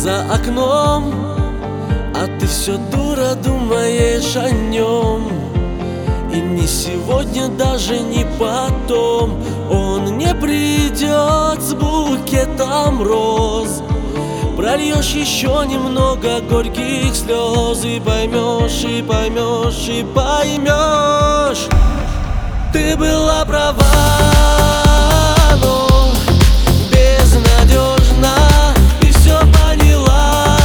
за окном, а ты все дура думаешь о нем. И не сегодня, даже не потом он не придет с букетом роз. Прольешь еще немного горьких слез, и поймешь, и поймешь, и поймешь. Ты была права, но безнадежна, и все поняла.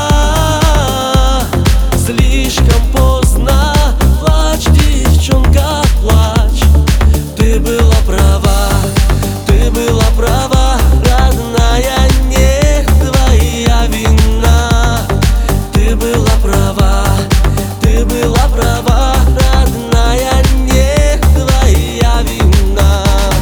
Слишком поздно, плачь, девчонка, плачь. Ты была права, ты была права, родная, не твоя вина. Ты была права, ты была права, родная, не твоя вина.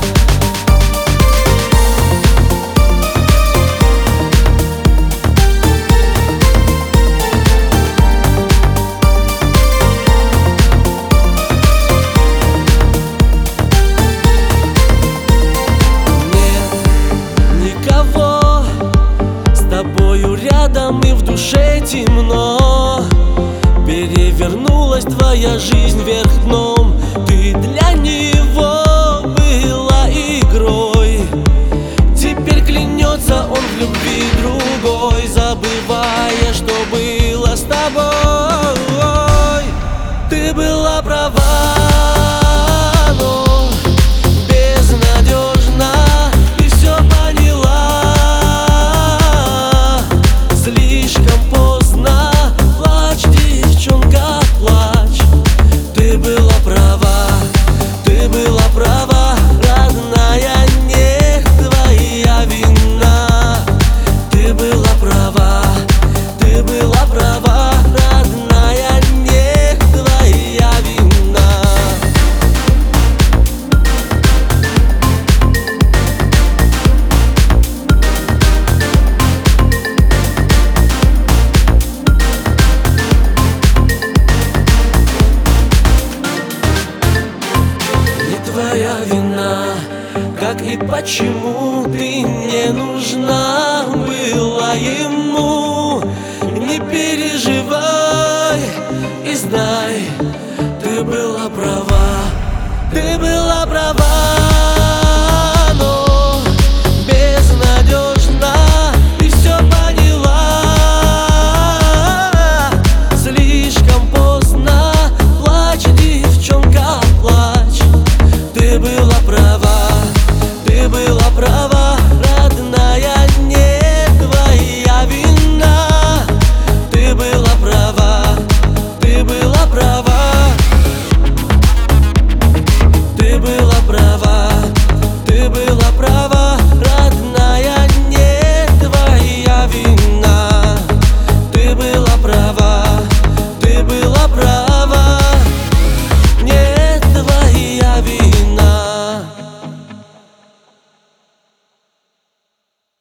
Рядом и в душе темно. Перевернулась твоя жизнь вверх дном. Ты для него была игрой. Теперь клянется он в любви другой, забывая, что было с тобой. Ты была права, но безнадежна, и все поняла. Слишком поздно, плачь, девчонка, плачь. Ты была права, ты была права, родная, не твоя вина. Ты была права, ты была права, родная, не твоя вина. Твоя вина, как и почему ты не нужна была ему.